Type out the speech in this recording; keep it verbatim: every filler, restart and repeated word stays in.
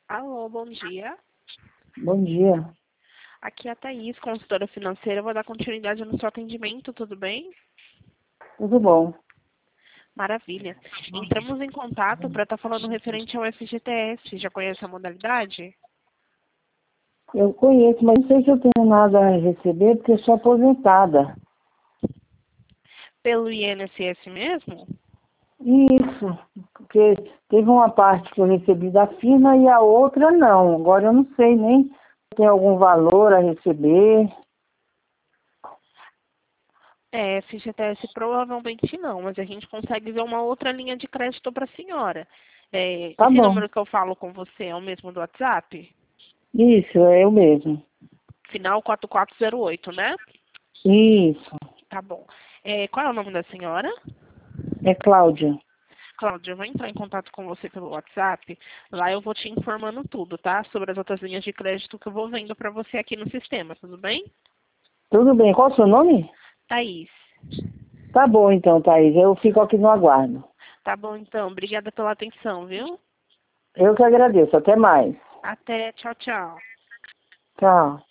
Alô, bom dia. Bom dia. Aqui é a Thaís, consultora financeira. Eu vou dar continuidade no seu atendimento, tudo bem? Tudo bom? Maravilha. Entramos em contato para estar falando referente ao F G T S. Já conhece a modalidade? Eu conheço, mas não sei se eu tenho nada a receber porque eu sou aposentada. Pelo I N S S mesmo? Isso, porque teve uma parte que eu recebi da firma e a outra não. Agora eu não sei nem se tem algum valor a receber. É, F G T S provavelmente não, mas a gente consegue ver uma outra linha de crédito para a senhora. É, Tá esse bom. número que eu falo com você é o mesmo do WhatsApp? Isso, é eu mesmo. Final quatro quatro zero oito, né? Isso, Tá bom. É, qual é o nome da senhora? é Cláudia. Cláudia, eu vou entrar em contato com você pelo WhatsApp. Lá eu vou te informando tudo, tá? Sobre as outras linhas de crédito que eu vou vendo para você aqui no sistema, tudo bem? Tudo bem, qual o seu nome? Thaís. Tá bom então, Thaís, eu fico aqui no aguardo. Tá bom, então. Obrigada pela atenção, viu? Eu que agradeço, até mais. Até. Tchau, tchau. Tchau.